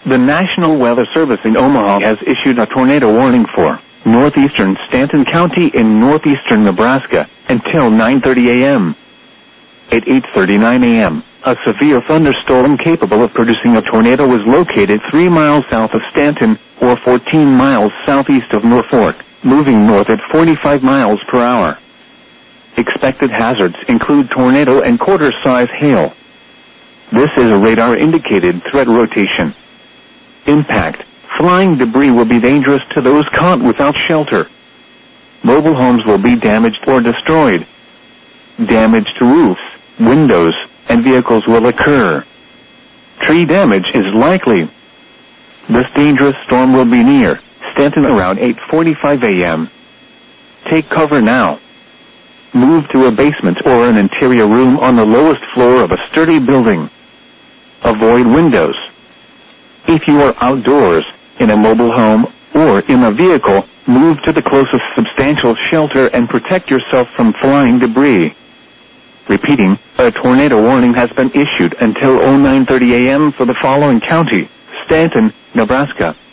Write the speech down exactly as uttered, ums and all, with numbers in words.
The National Weather Service in Omaha has issued a tornado warning for northeastern Stanton County in northeastern Nebraska until nine thirty a.m. At eight thirty-nine a.m., a severe thunderstorm capable of producing a tornado was located three miles south of Stanton, or fourteen miles southeast of Norfolk, moving north at forty-five miles per hour. Expected hazards include tornado and quarter-size hail. This is a radar-indicated threat rotation. Impact. Flying debris will be dangerous to those caught without shelter. Mobile homes will be damaged or destroyed. Damage to roofs, windows, and vehicles will occur. Tree damage is likely. This dangerous storm will be near Stanton around eight forty-five a.m. Take cover now. Move to a basement or an interior room on the lowest floor of a sturdy building. Avoid windows. If you are outdoors, in a mobile home, or in a vehicle, move to the closest substantial shelter and protect yourself from flying debris. Repeating, a tornado warning has been issued until oh nine thirty a.m. for the following county: Stanton, Nebraska,